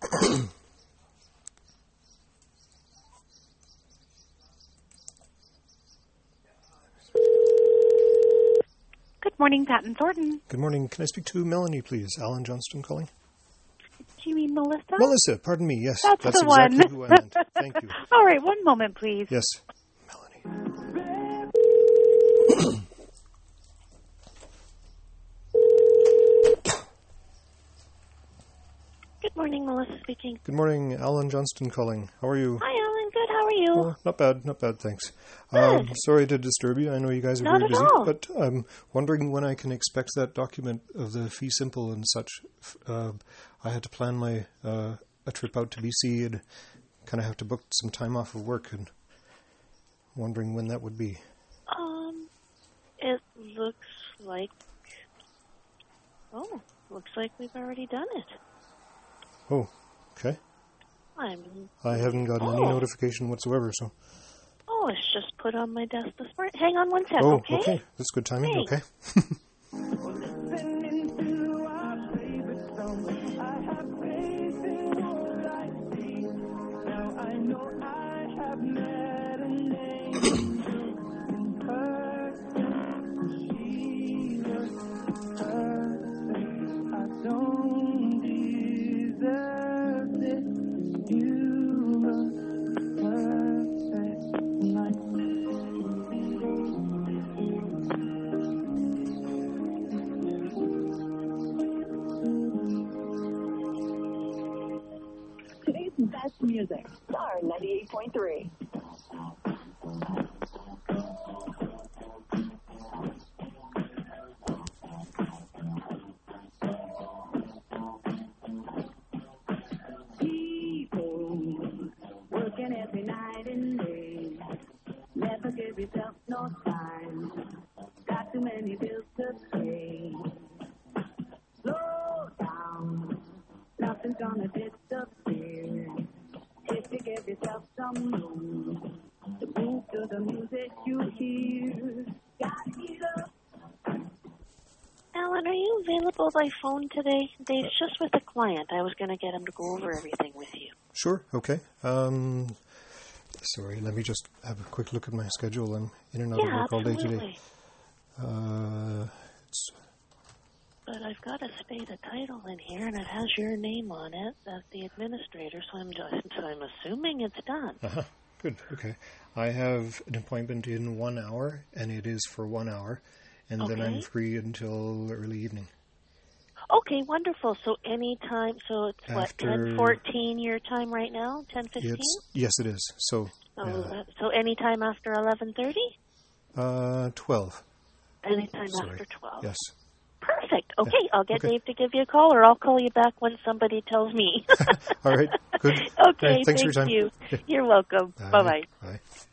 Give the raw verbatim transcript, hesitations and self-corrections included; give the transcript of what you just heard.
Good morning, Pat and Thornton. Good morning. Can I speak to Melanie, please? Alan Johnston calling. Do you mean Melissa? Melissa, pardon me. Yes, that's, that's the exactly one. who I meant. Thank you. All right, one moment, please. Yes, Melanie. Good morning, Melissa speaking. Good morning, Alan Johnston calling. How are you? Hi, Alan. Good. How are you? Oh, not bad, not bad, thanks. Good. Um, sorry to disturb you. I know you guys are Not very at busy, all. but I'm wondering when I can expect that document of the fee simple and such. Uh, I had to plan my uh, a trip out to B C and kind of have to book some time off of work, and wondering when that would be. Um, it looks like. Oh, looks like we've already done it. Oh, okay. I'm. I haven't gotten oh. any notification whatsoever, so. Oh, it's just put on my desk this morning. Hang on one sec, Oh, okay? okay. That's good timing. Thanks. Okay. Today's best music, Star ninety-eight point three. People working every night and day. Never give yourself no time. Got too many bills to pay. Slow down. Nothing's gonna disappear if you give yourself some room to move to the music you hear. Gotta get up. Alan, are you available by phone today? Dave's just with a client. I was going to get him to go over everything with you. Sure. Okay. Um, sorry. Let me just have a quick look at my schedule. I'm in and out Yeah, of work all day absolutely. today. Uh, it's But I've got a spade of title in here, and it has your name on it as the administrator, so I'm just, so I'm assuming it's done. uh-huh. Good. Okay. I have an appointment in one hour, and it is for one hour, and then I'm Okay. free until early evening. Okay, wonderful. So any time, so it's what, After- ten fourteen your time right now? ten fifteen? It's yes, it is. So So, uh, so any time after eleven thirty? uh, twelve. Any time Sorry. after twelve. Yes. Perfect. Okay, I'll get Okay. Dave to give you a call, or I'll call you back when somebody tells me. All right. Good. Okay, Thanks for thank your time. you. Okay. You're welcome. Bye. Bye-bye. Bye.